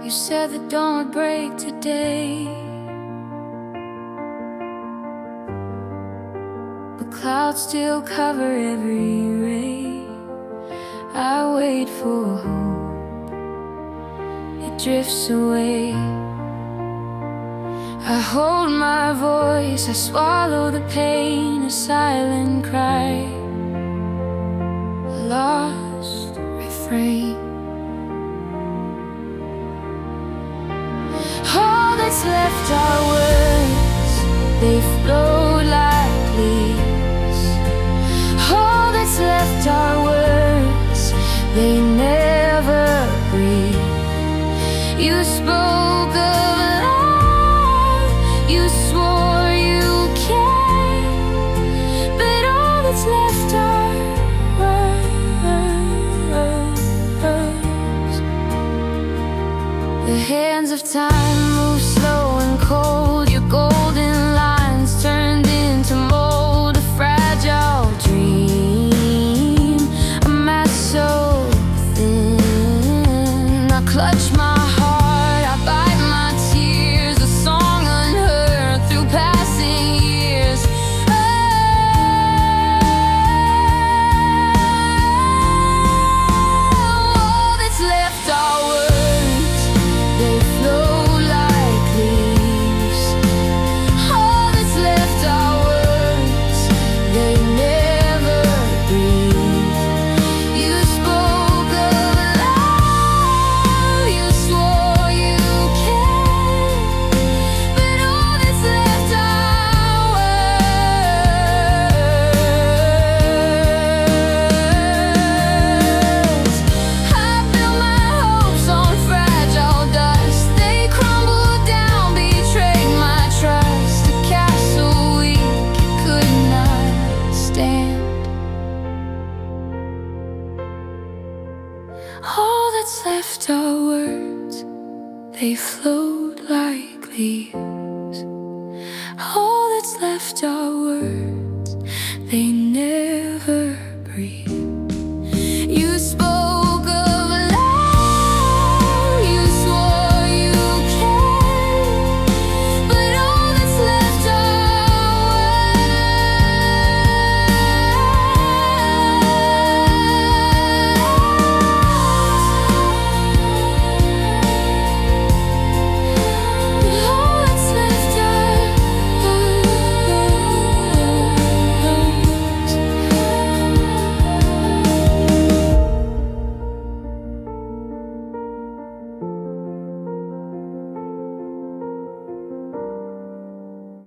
You said the dawn would break today, but clouds still cover every ray. I wait for hope, it drifts away. I hold my voice, I swallow the pain, a silent cry, a lost refrain. All that's left are words, they float like leaves. All that's left are words, they never breathe. You spoke of love, you swore you cared, but all that's left are words. The hands of time move slow and cold. Your golden lines turned into mold, a fragile dream, a mass so thin. I clutch my heart, I bite my tears, a song unheard through passing years. All that's left are words, they float like leaves. All that's left are words, they never breathe. You spoke of love, you swore you cared, but all that's left are words. I built my hopes on fragile dust, they crumbled down, betrayed my trust. A castle weak, it could not stand. All that's left are words, they float like leaves. All that's left are words, they never breathe. You spoke